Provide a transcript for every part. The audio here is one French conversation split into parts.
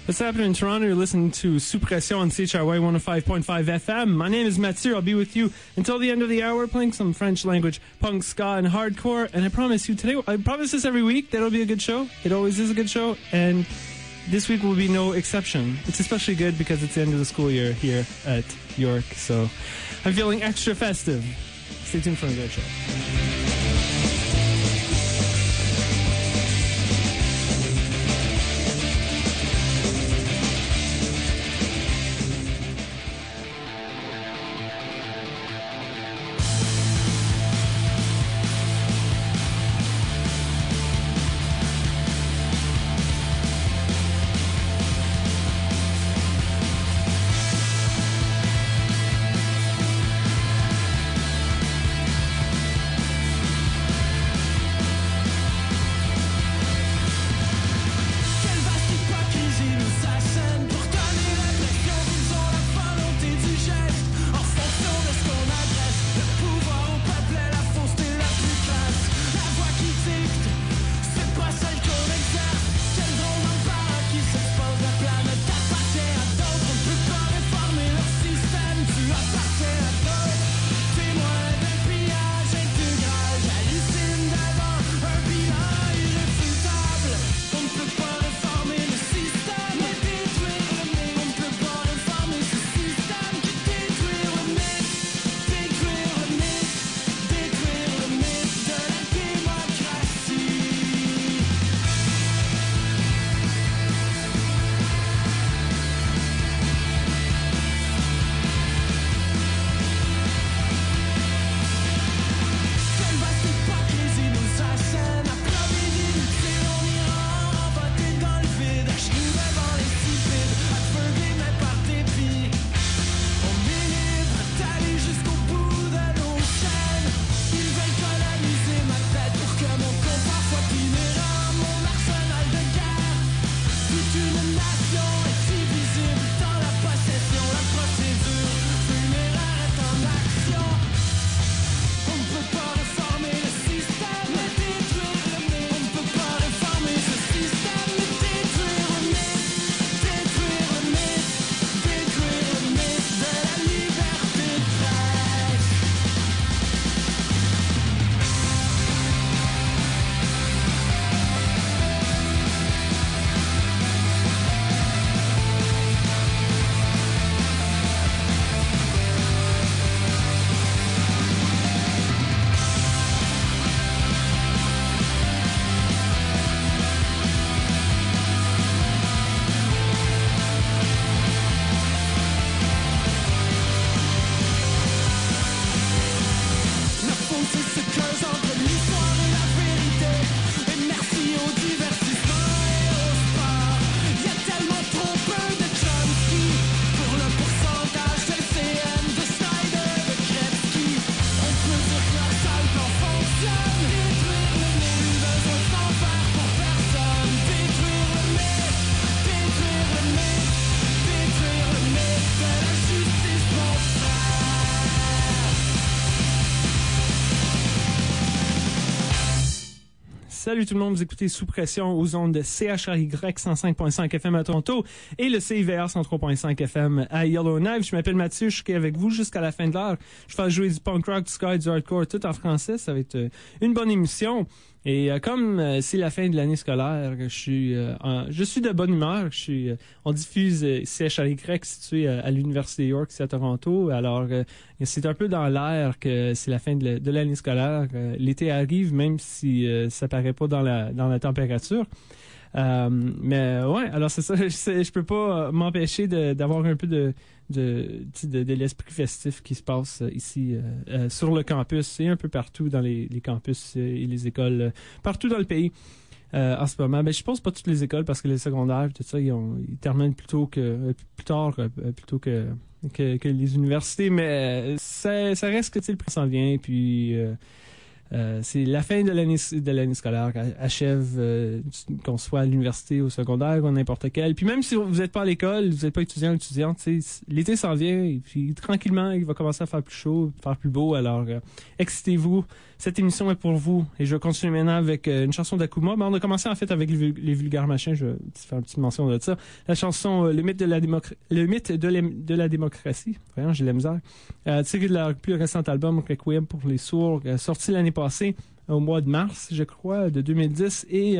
What's happening in Toronto? You're listening to Sous Pression on CHRY 105.5 FM. My name is Mathieu. I'll be with you until the end of the hour playing some French language, punk, ska, and hardcore. And I promise you today, I promise this every week, that'll be a good show. It always is a good show. And this week will be no exception. It's especially good because it's the end of the school year here at York. So I'm feeling extra festive. Stay tuned for a good show. Salut tout le monde, vous écoutez Sous Pression aux ondes de CHRY 105.5 FM à Toronto et le CIVR 103.5 FM à Yellowknife. Je m'appelle Mathieu, je suis avec vous jusqu'à la fin de l'heure. Je vais jouer du punk rock, du ska, du hardcore, tout en français. Ça va être une bonne émission. Et comme c'est la fin de l'année scolaire, je suis de bonne humeur. On diffuse CHRY situé à l'Université York, ici à Toronto. Alors, c'est un peu dans l'air que c'est la fin de l'année scolaire. L'été arrive, même si ça paraît pas dans la température. Mais ouais, alors c'est ça. Je peux pas m'empêcher d'avoir un peu de l'esprit festif qui se passe ici sur le campus et un peu partout dans les campus et les écoles partout dans le pays en ce moment. Ben je pense pas toutes les écoles parce que les secondaires tout ça ils terminent plus tard que les universités, mais ça reste que le printemps s'en vient puis c'est la fin de l'année scolaire achève qu'on soit à l'université, au secondaire ou n'importe quel. Puis même si vous n'êtes pas à l'école, vous n'êtes pas étudiant ou étudiante, l'été s'en vient et puis tranquillement il va commencer à faire plus chaud, faire plus beau. Alors excitez-vous, Cette émission est pour vous. Et je continue maintenant avec une chanson d'Akuma. Ben, on a commencé en fait avec les vulgaires machins. Je vais faire une petite mention de ça. La chanson Le mythe de la démocratie. Voyons, j'ai la misère. Tiré de leur plus récent album Requiem pour les sourds, sorti l'année passée au mois de mars, je crois, de 2010. Et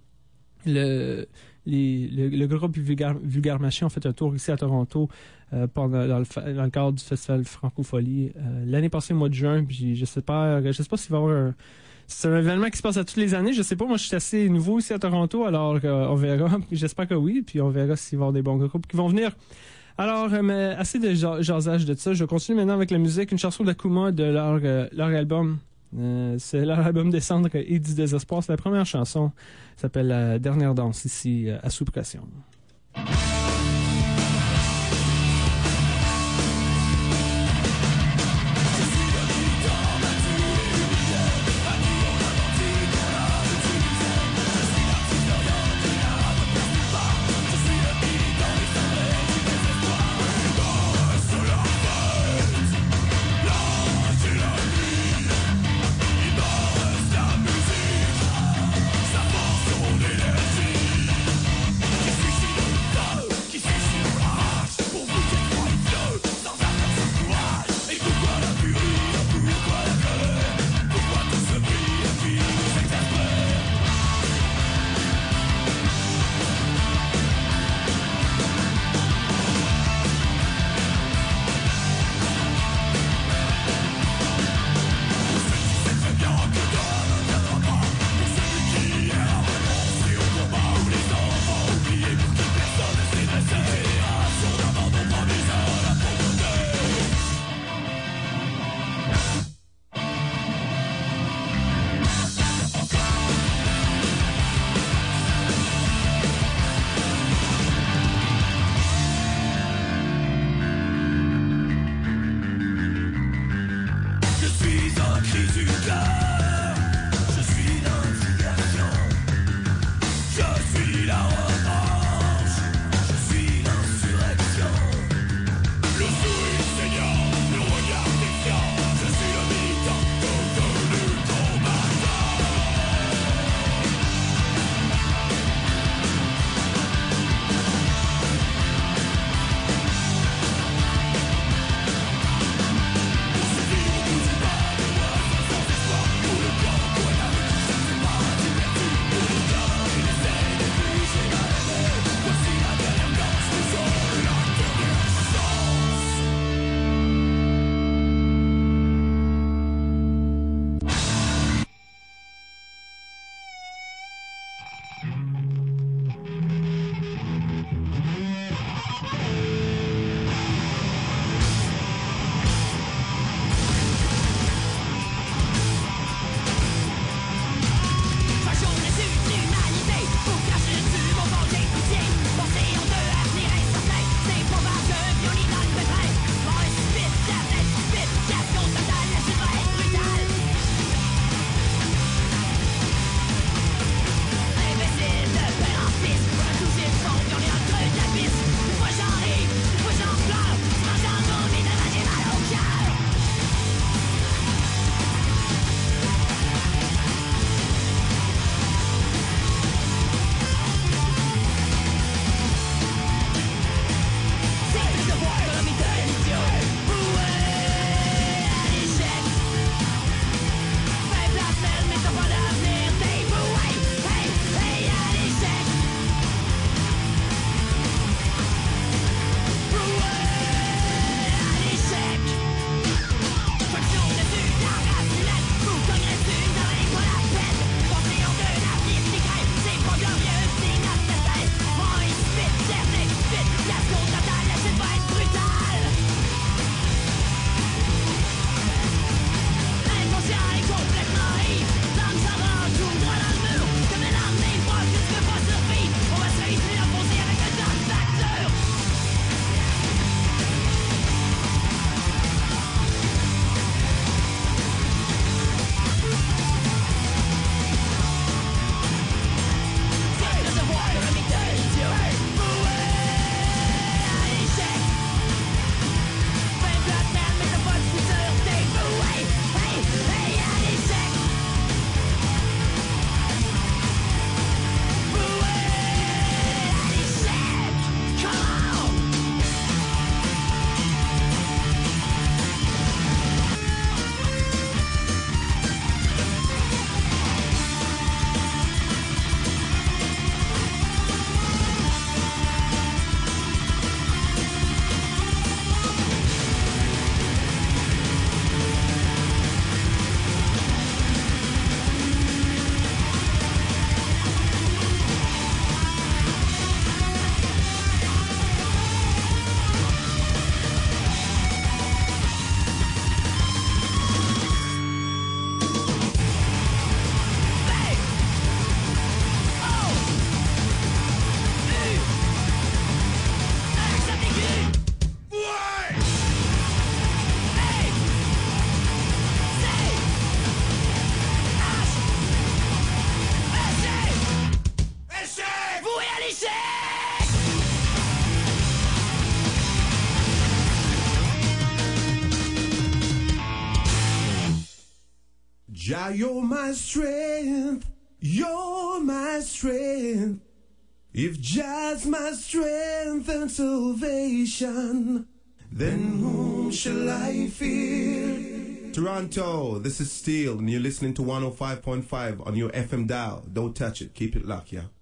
le groupe Vulgaire Machin a fait un tour ici à Toronto dans le cadre du festival Francophonie l'année passée au mois de juin. Puis je sais pas s'il va y avoir c'est un événement qui se passe à toutes les années. Je sais pas, moi je suis assez nouveau ici à Toronto, alors on verra. J'espère que oui, puis on verra s'il va y avoir des bons groupes qui vont venir. Alors, mais assez de jasage de ça. Je continue maintenant avec la musique, une chanson d'Akuma de leur album. C'est leur album des cendres et du désespoir. C'est la première chanson. Ça s'appelle La dernière danse ici à Sous Pression. Suicide Jah, you're my strength, you're my strength. If Jah's my strength and salvation, then whom shall I fear? Toronto, this is Steel, and you're listening to 105.5 on your FM dial. Don't touch it, keep it locked, yeah.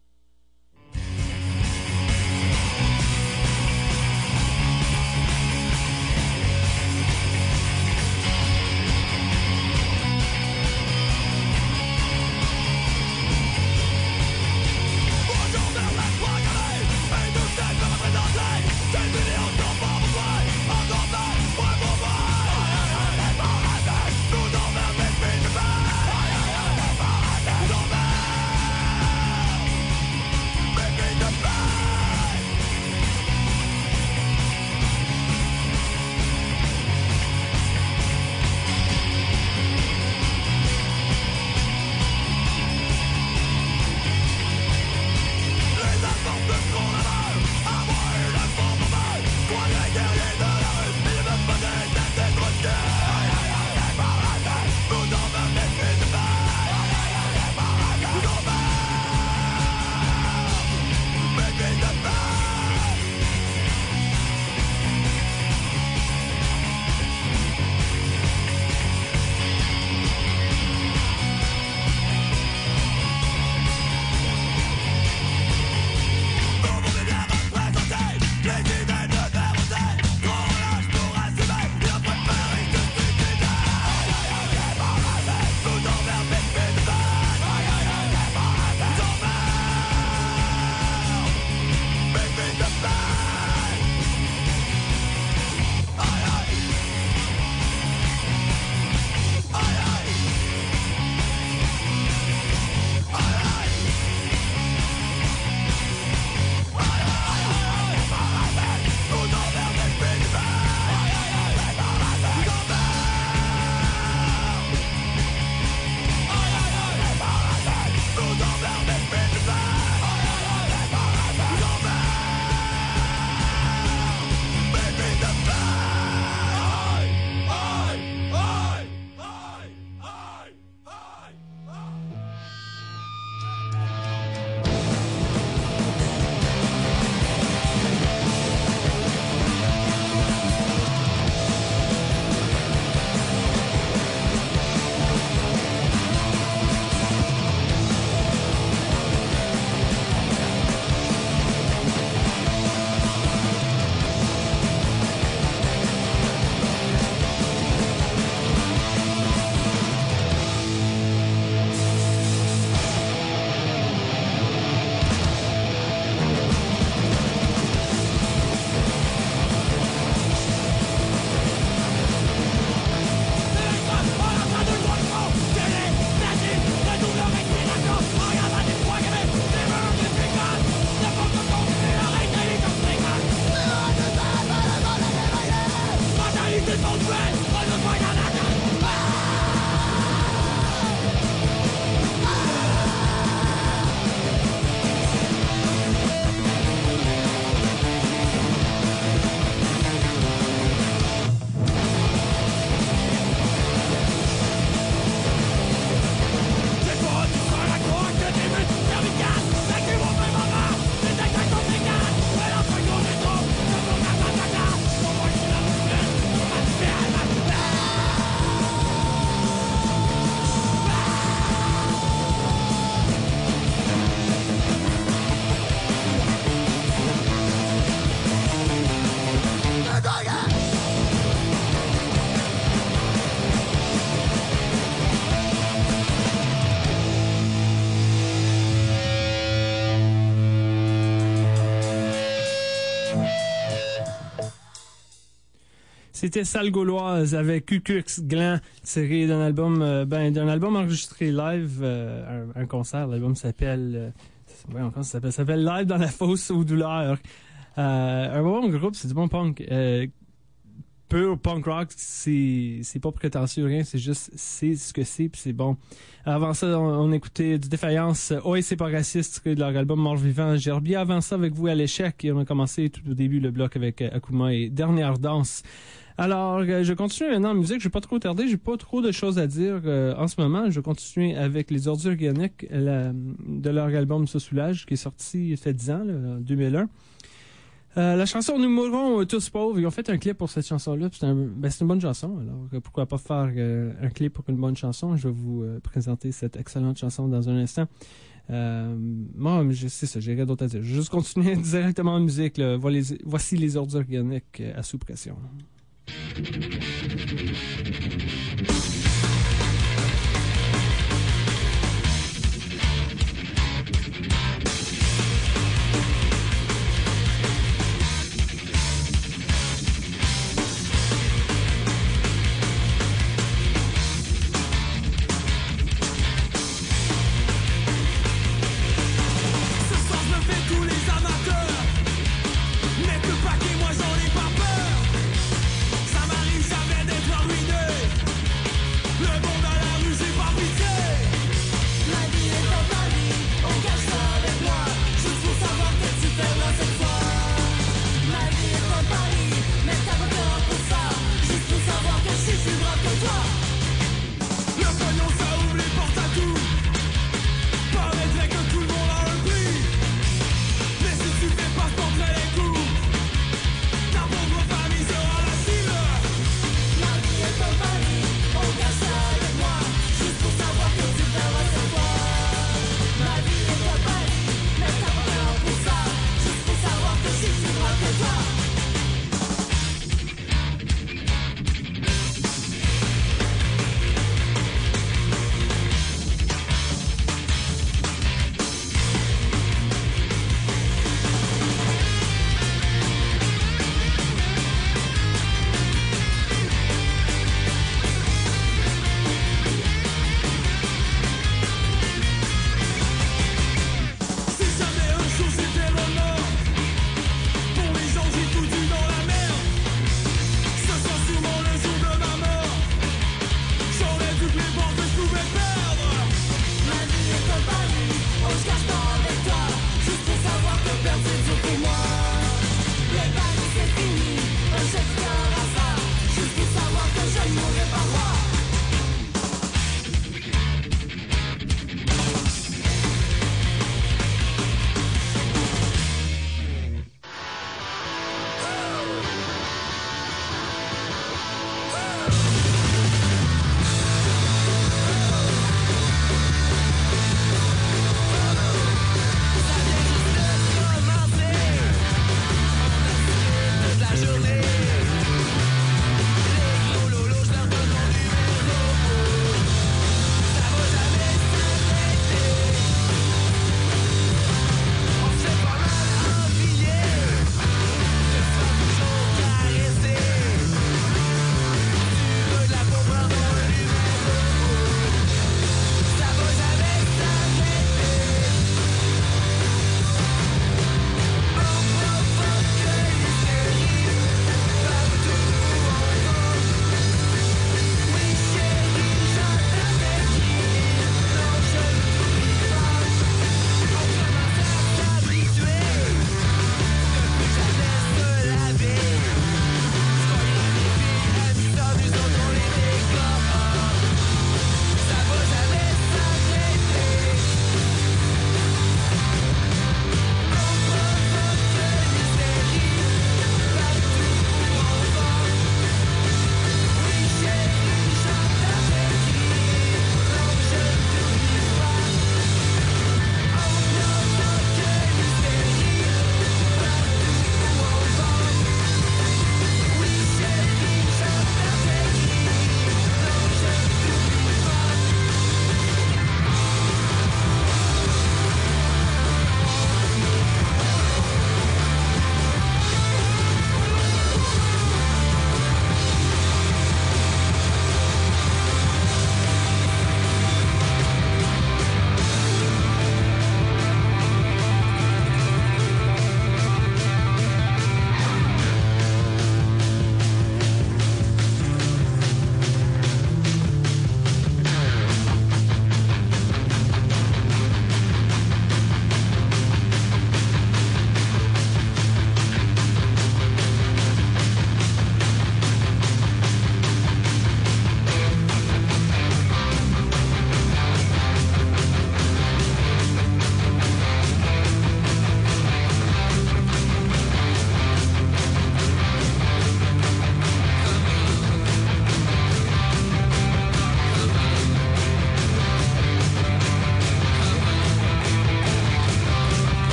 C'était Salle Gauloise avec Ku Klux Klan, tiré d'un album enregistré live, un concert. L'album s'appelle ça s'appelle Live dans la fosse aux douleurs. Un bon groupe, c'est du bon punk. Pur punk rock, c'est pas prétentieux, rien, c'est juste, c'est ce que c'est, puis c'est bon. Avant ça, on écoutait du Défaillance, Oi, c'est pas raciste, tiré de leur album Mort Vivant, Gerbia. Avant ça, avec vous à l'échec, et on a commencé tout au début le bloc avec Akuma et Dernière Danse. Alors, je continue maintenant en musique. Je vais pas trop tarder. J'ai pas trop de choses à dire en ce moment. Je vais continuer avec Les Ordures Organiques de leur album Ça Soulage, qui est sorti il fait 10 ans, là, en 2001. La chanson Nous mourrons tous pauvres. Ils ont fait un clip pour cette chanson-là. C'est une bonne chanson. Alors, pourquoi pas faire un clip pour une bonne chanson? Je vais vous présenter cette excellente chanson dans un instant. Moi, c'est ça, j'ai rien d'autre à dire. Je vais juste continuer directement en musique. Là. Voici Les Ordures Organiques à sous pression. Moi j'en ai pas peur, ça m'arrive jamais.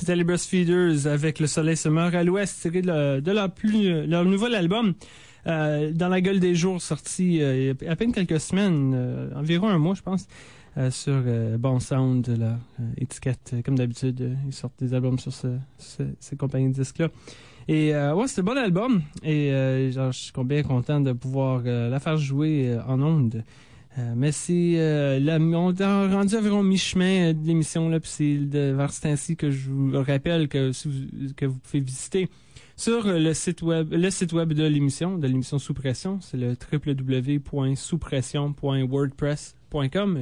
C'était les Breastfeeders avec Le Soleil se meurt à l'Ouest, tiré de leur nouvel album. Dans la gueule des jours, sorti il y a à peine quelques semaines, environ un mois, je pense, sur Bon Sound, leur étiquette. Comme d'habitude, ils sortent des albums sur ces compagnies de disques-là. Et ouais, c'est un bon album. Et je suis bien content de pouvoir la faire jouer en ondes. Mais c'est on est rendu environ mi-chemin de l'émission, là, puis c'est vers ce temps-ci que je vous rappelle que vous pouvez visiter sur le site web de l'émission Sous Pression. C'est le www.souspression.wordpress.com,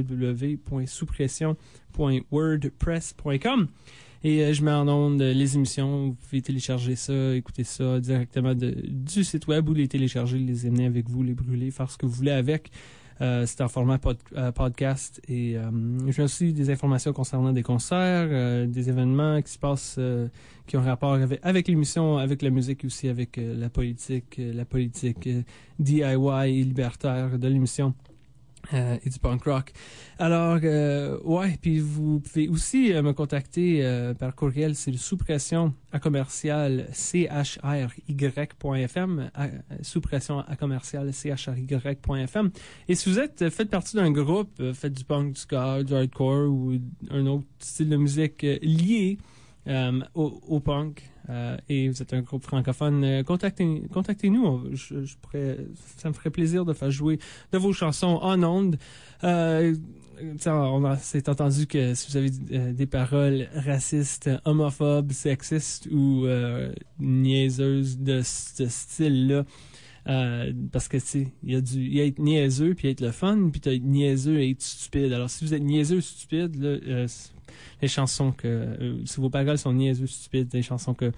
www.souspression.wordpress.com. Et je mets en onde les émissions. Vous pouvez télécharger ça, écouter ça directement du site web ou les télécharger, les emmener avec vous, les brûler, faire ce que vous voulez avec. C'est en format podcast. Et je mets aussi des informations concernant des concerts, des événements qui se passent, qui ont rapport avec l'émission, avec la musique et aussi avec la politique DIY et libertaire de l'émission. Et du punk rock. Alors, ouais, puis vous pouvez aussi me contacter par courriel, c'est le souspression@chry.fm, souspression@chry.fm. Et si vous faites partie d'un groupe, faites du punk, du ska, du hardcore ou un autre style de musique lié au punk, et vous êtes un groupe francophone, contactez-nous. Ça me ferait plaisir de faire jouer de vos chansons en ondes. C'est entendu que si vous avez des paroles racistes, homophobes, sexistes ou niaiseuses de ce style-là, parce que tu sais, il y a être niaiseux puis être le fun, puis t'as être niaiseux et être stupide. Alors si vous êtes niaiseux, stupide, là, les chansons si vos paroles sont niaiseux, stupides, des chansons que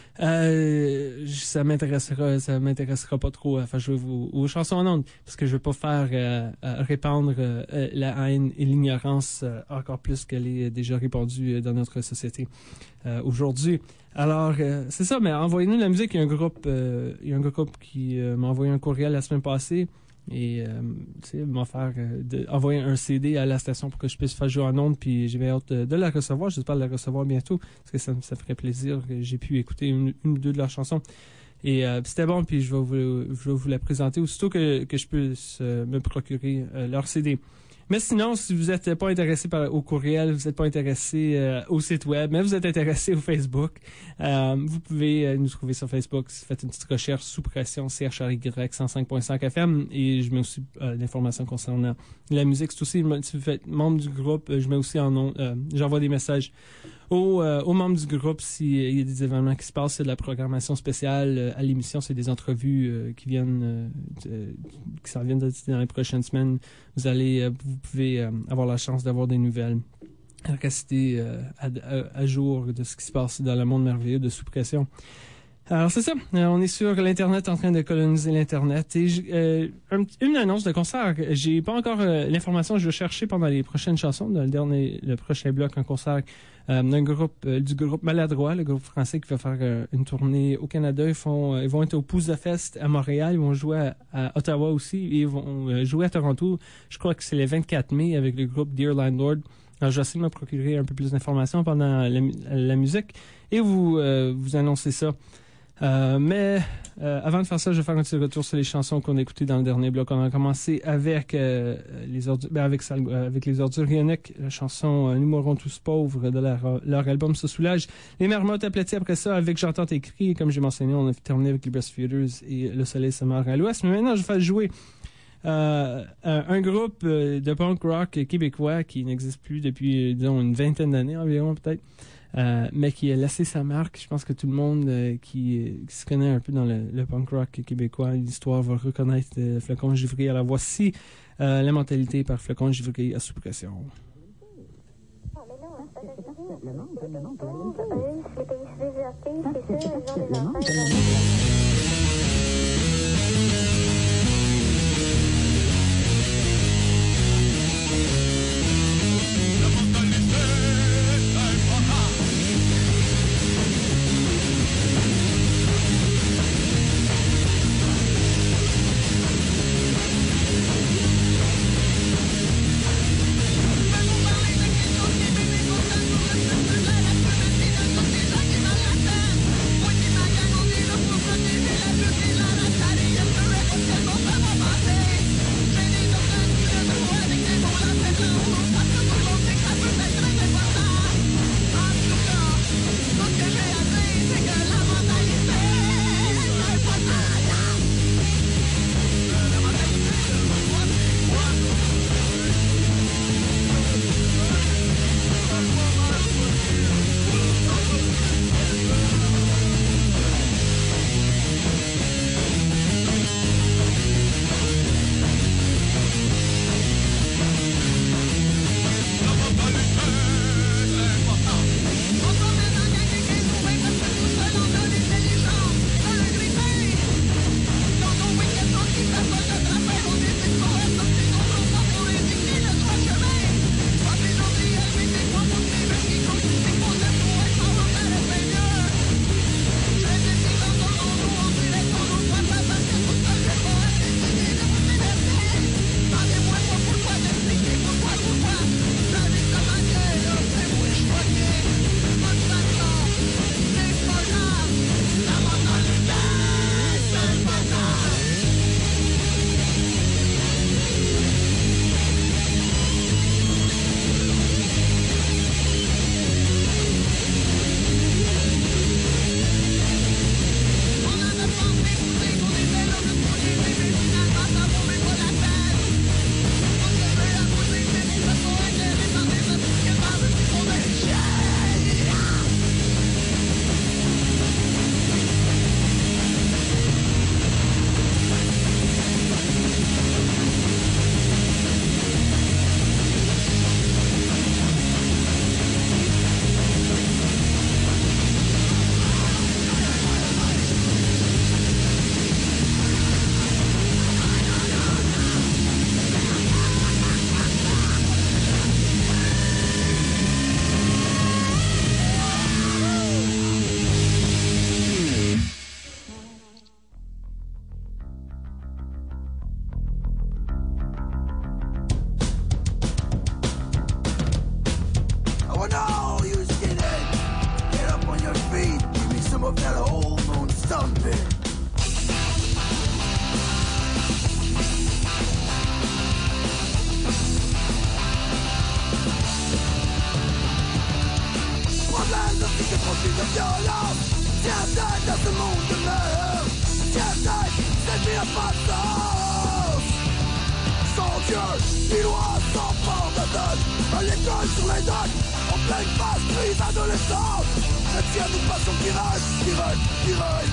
ça m'intéressera pas trop à faire jouer vos chansons en ondes, parce que je veux pas faire répandre la haine et l'ignorance encore plus qu'elle est déjà répandue dans notre société aujourd'hui. Alors c'est ça, mais envoyez-nous de la musique. Il y a un groupe qui m'a envoyé un courriel la semaine passée. Et m'a faire envoyer un CD à la station pour que je puisse faire jouer en ondes, puis j'ai bien hâte de la recevoir. J'espère la recevoir bientôt, parce que ça ferait plaisir que j'ai pu écouter une ou deux de leurs chansons. Et c'était bon, puis je vais vous la présenter aussitôt que je puisse me procurer leur CD. Mais sinon, si vous n'êtes pas intéressé au courriel, vous n'êtes pas intéressé au site web, mais vous êtes intéressé au Facebook, vous pouvez nous trouver sur Facebook. Faites une petite recherche sous pression CHRY 105.5 FM, et je mets aussi l'information concernant la musique. C'est aussi, si vous êtes membre du groupe, je mets aussi j'envoie des messages aux membres du groupe s'il y a des événements qui se passent. C'est de la programmation spéciale à l'émission. C'est des entrevues qui s'en viennent dans les prochaines semaines. Vous pouvez avoir la chance d'avoir des nouvelles. Rester à jour de ce qui se passe dans le monde merveilleux de Sous Pression. Alors c'est ça, on est sur l'Internet en train de coloniser l'Internet. Et une annonce de concert, j'ai pas encore l'information, je vais chercher pendant les prochaines chansons, dans le prochain bloc, un concert d'un groupe, du groupe Maladroit, le groupe français qui va faire une tournée au Canada. Ils vont être au Pouza Fest à Montréal, ils vont jouer à Ottawa aussi, et ils vont jouer à Toronto, je crois que c'est le 24 mai avec le groupe Dear Landlord. Alors, je vais essayer de me procurer un peu plus d'informations pendant la musique et vous annoncer ça. Mais avant de faire ça, je vais faire un petit retour sur les chansons qu'on a écoutées dans le dernier bloc. On a commencé avec les ordures ioniques, la chanson Nous mourrons tous pauvres de leur album Se Soulage. Les Marmottes aplaties après ça avec J'entends tes cris. Et comme j'ai mentionné, on a terminé avec les Breastfeeders et Le Soleil se meurt à l'Ouest. Mais maintenant, je vais faire jouer un groupe de punk rock québécois qui n'existe plus depuis, disons, une vingtaine d'années environ peut-être. Mais qui a laissé sa marque. Je pense que tout le monde qui se connaît un peu dans le punk rock québécois, l'histoire va reconnaître Flocon Givry. Alors voici la mentalité par Flocon Givry à Sous Pression. Thank you. zombie. Problème de psy de profil de violence. Tiens tête dans ce monde de merde. Tiens tête, cette vie n'a pas de sens. Sans Dieu, ni loi, sans pardonne. À l'école sur les docks, en pleine phase crise adolescente. Le tien d'une passion qui reste, qui reste, qui reste.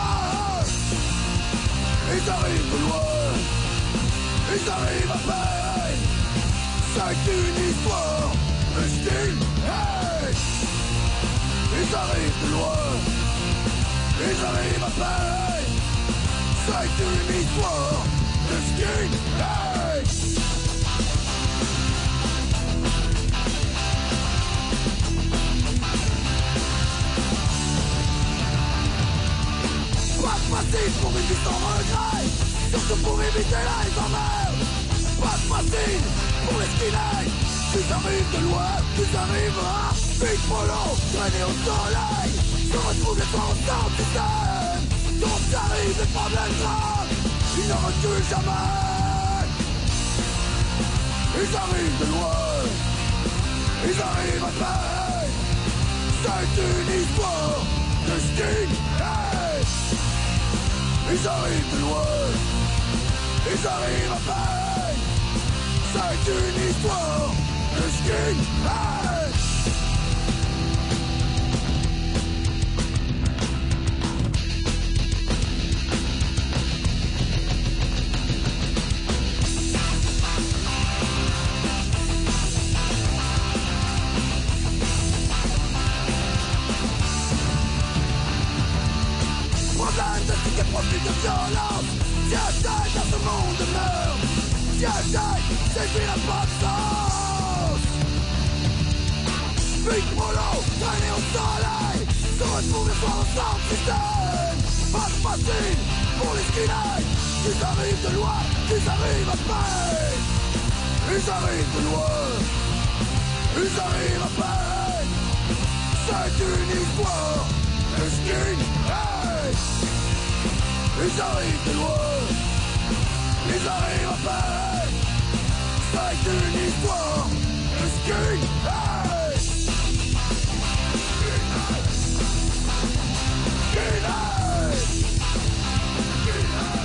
Ils arrivent de loin, ils arrivent à peine. C'est une histoire de style, hey. Ils arrivent de loin, ils arrivent à peine. C'est une histoire de style, hey. Pas de facile pour une vie sans regret, surtout pour éviter les emmerdes. Pas de facile pour les skinheads, tu arrives de loin, tu arrives à Big Polo, traîner au soleil, se retrouve les soirs sans système. Donc t'arrives des problèmes graves, ils ne reculent jamais. Ils arrivent de loin, ils arrivent à peine. C'est une histoire de skinhead. Ils arrivent de loin, ils arrivent à peine. C'est une histoire de skinhead. Problème de psy qui profite de violence. Tiens tête dans ce monde de merde. Tiens tête, cette vie n'a pas de sens. Big Polo, traîner au soleil, se retrouve les soirs sans système. Pas de facile pour les skinheads. Ils arrivent de loin, ils arrivent à peine. Ils arrivent de loin, ils arrivent à peine. C'est une histoire de skinhead. Ils arrivent de loin, ils arrivent à peine. C'est une histoire de skinhead. Skinhead. Skinhead. Skinhead.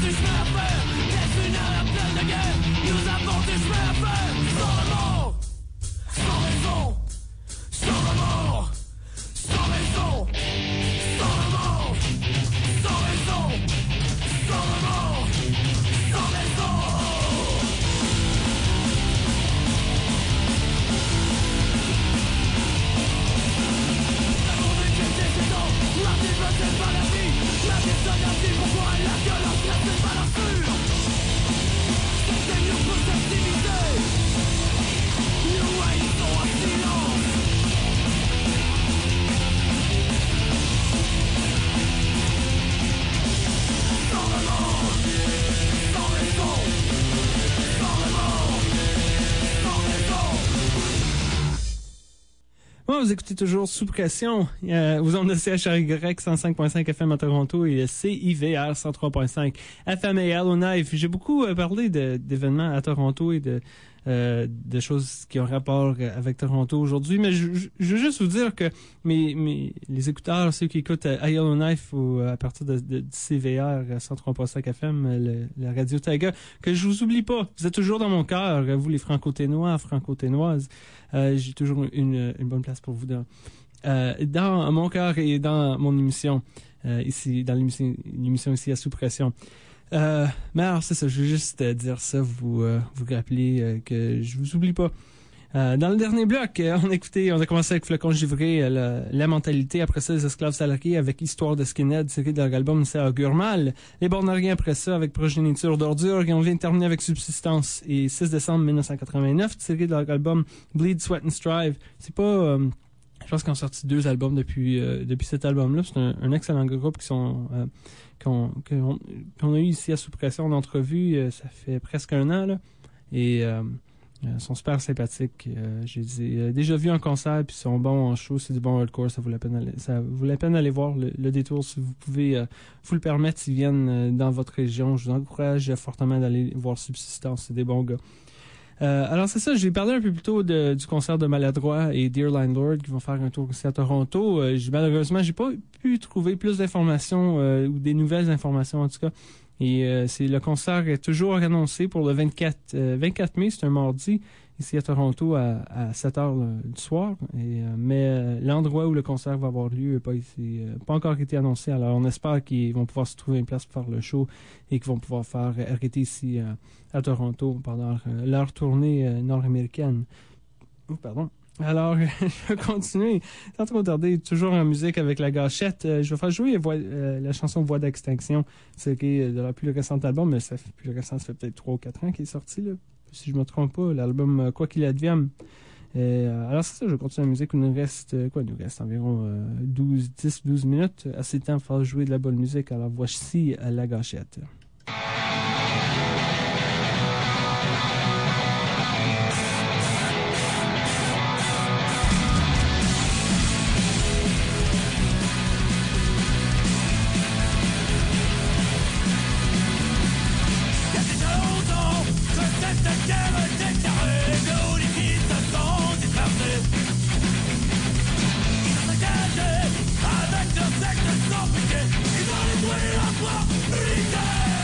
du chemin à faire. Des funérailles pleines de guerre. Nous avons du chemin à faire. Sans remords, sans raison, sans remords, sans raison, sans remords, sans raison, sans remords, sans raison. La vie veut c'est pas la vie. La vie c'est la vie. Pourquoi la violence là c'est pas la fure. C'est nous pour s'activiser. Nous haïssons un silence. Sans remords, sans raison, sans remords, sans raison. Bon, vous écoutez toujours Sous Pression, aux ondes de CHRY 105.5 FM à Toronto et CIVR 103.5 FM à Yellowknife. J'ai beaucoup parlé d'événements à Toronto et de choses qui ont rapport avec Toronto aujourd'hui, mais je veux juste vous dire que les écouteurs, ceux qui écoutent à Yellowknife ou à partir de CVR 103.5 FM, la radio Taiga, que je vous oublie pas. Vous êtes toujours dans mon cœur, vous les franco-ténois, franco-ténoises. J'ai toujours une bonne place pour vous dans mon cœur et dans mon émission, ici, dans l'émission ici à Sous Pression. Mais alors, c'est ça, je veux juste dire ça, vous rappeler que je vous oublie pas. Dans le dernier bloc, on a commencé avec Flocon Givré, la mentalité, après ça, les esclaves salariés avec Histoire de Skinhead, tiré de leur album Ça augure mal, les bornariens après ça avec Progéniture d'ordure, et on vient de terminer avec Subsistance, et 6 décembre 1989, tiré de leur album Bleed, Sweat and Strive. C'est pas... je pense qu'ils ont sorti 2 albums depuis cet album-là. C'est un excellent groupe qu'on a eu ici à Sous Pression en entrevue. Ça fait presque 1 an, là. Et ils sont super sympathiques. J'ai déjà vu en concert, puis ils sont bons en show. C'est du bon hardcore. Ça vaut la peine d'aller voir le détour si vous pouvez vous le permettre. S'ils viennent dans votre région, je vous encourage fortement d'aller voir Subsistance. C'est des bons gars. Alors c'est ça, j'ai parlé un peu plus tôt du concert de Maladroit et Dear Landlord qui vont faire un tour ici à Toronto. Malheureusement, j'ai pas pu trouver plus d'informations ou des nouvelles informations en tout cas. Et le concert est toujours annoncé pour le 24 mai, c'est un mardi, ici à Toronto à 7 h du soir. Mais l'endroit où le concert va avoir lieu n'a pas encore été annoncé. Alors on espère qu'ils vont pouvoir se trouver une place pour faire le show et qu'ils vont pouvoir faire arrêter ici à Toronto pendant leur tournée nord-américaine. Oh, pardon. Alors, je vais continuer, sans trop tarder, toujours en musique avec La Gâchette. Je vais faire jouer la chanson Voix d'extinction, c'est de leur plus récent album, mais ça fait peut-être 3 ou 4 ans qu'il est sorti, là, si je me trompe pas, l'album Quoi qu'il advienne. Alors c'est ça, je continue la musique, il nous reste environ 10-12 minutes, assez de temps pour faire jouer de la bonne musique, alors voici La Gâchette. Avec le sexe sans pitié, ils vont les tuer à quoi?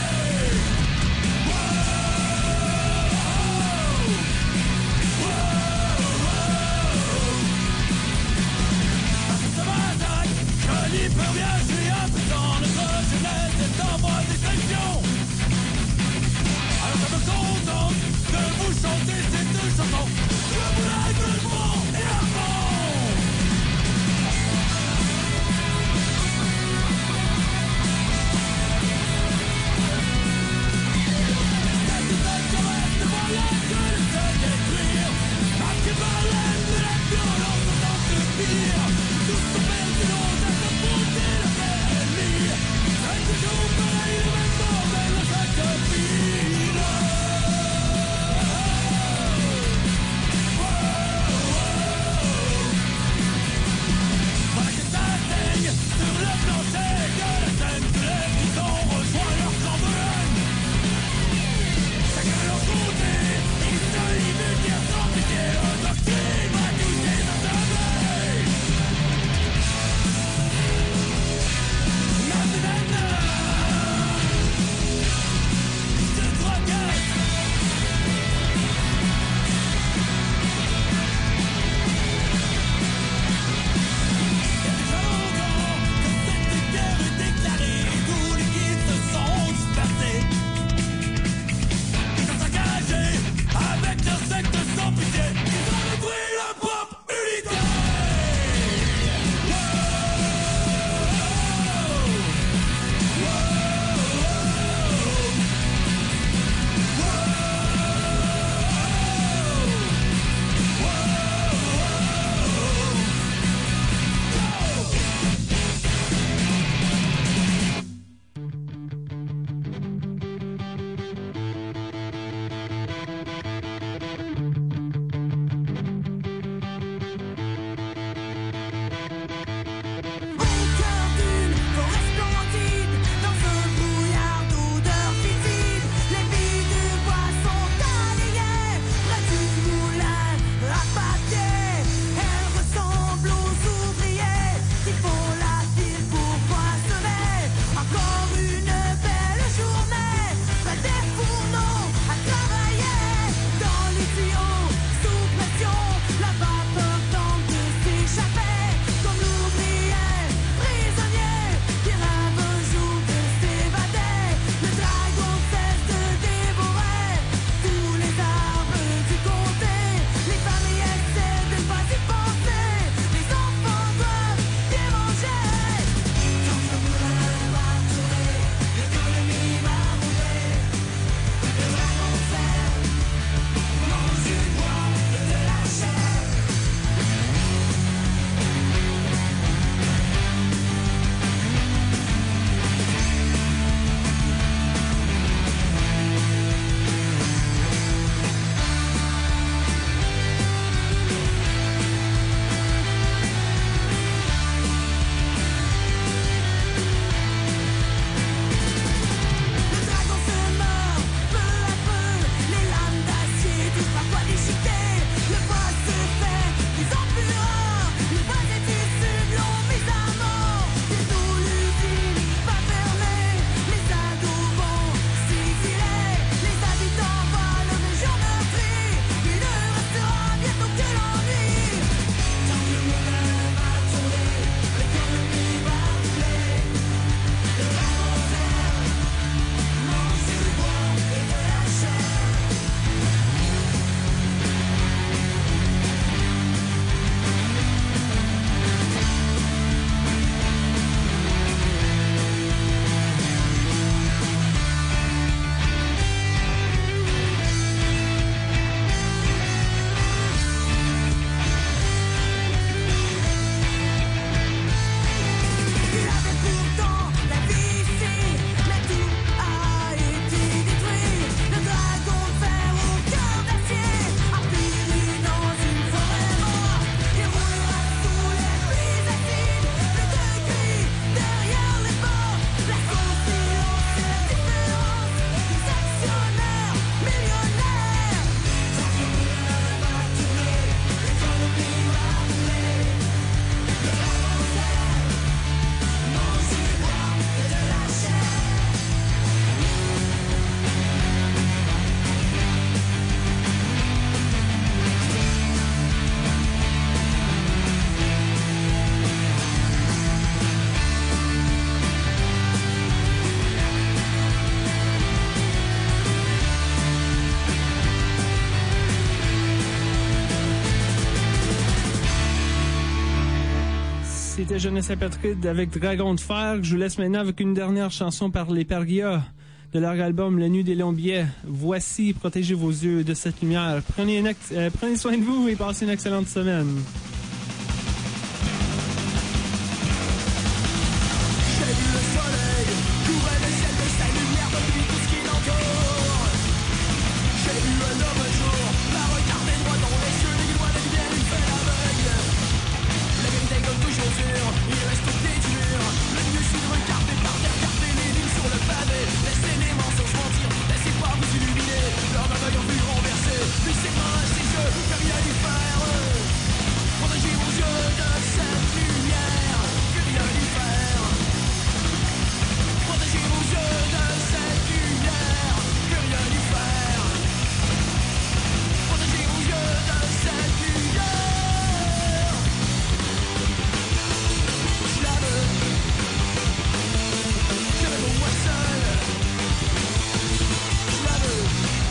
C'était Jeunesse Saint-Patrick avec Dragon de Fer. Je vous laisse maintenant avec une dernière chanson par les Pergia de leur album La Nuit des Longs Billets. Voici, protégez vos yeux de cette lumière. Prenez soin de vous et passez une excellente semaine. J'ai vu le soleil couvrir le ciel de sa lumière depuis tout ce qui l'entoure. J'ai vu un homme un jour la regarder droit dans les yeux, les doigts de lumière lui fait l'aveugle. La vérité comme toujours dure, il reste au pied du mur. Le mieux c'est de regarder par terre, garder les lignes sur le pavé. Laissez les mensonges mentir, laissez pas vous illuminer. Leur aveugle en vue renversée, mais ses mains, ses yeux, que rien lui faire. Protégez vos yeux de cette lumière, que rien lui faire. Protégez vos yeux de cette lumière, que rien lui faire. Protégez vos yeux de cette lumière. Je la veux, je veux pour moi seul. Je la veux,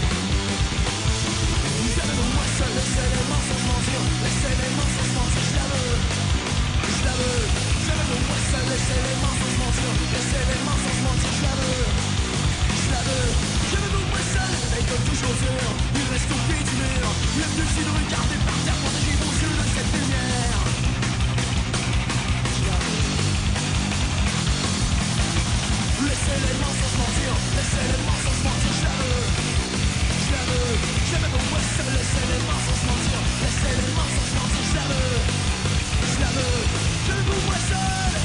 je veux pour moi seul. Laissez les mensonges mentir, laissez les mensonges mentir. Je la veux, je la veux, je veux pour moi seul. Laissez les mensonges mentir, laissez les mensonges mentir. Je la veux, je la veux, je veux pour moi seul. Et comme toujours dur, il reste au pied du mur. Le mieux c'est de regarder par terre, protégez vos yeux de cette lumière. Je la veux. Laissez les mensonges mentir, laissez les mensonges mentir. Je la veux, je la veux, je veux pour moi seul. Laissez les mensonges mentir, laissez les mensonges mentir. Je la veux, je la veux, je veux pour moi seul.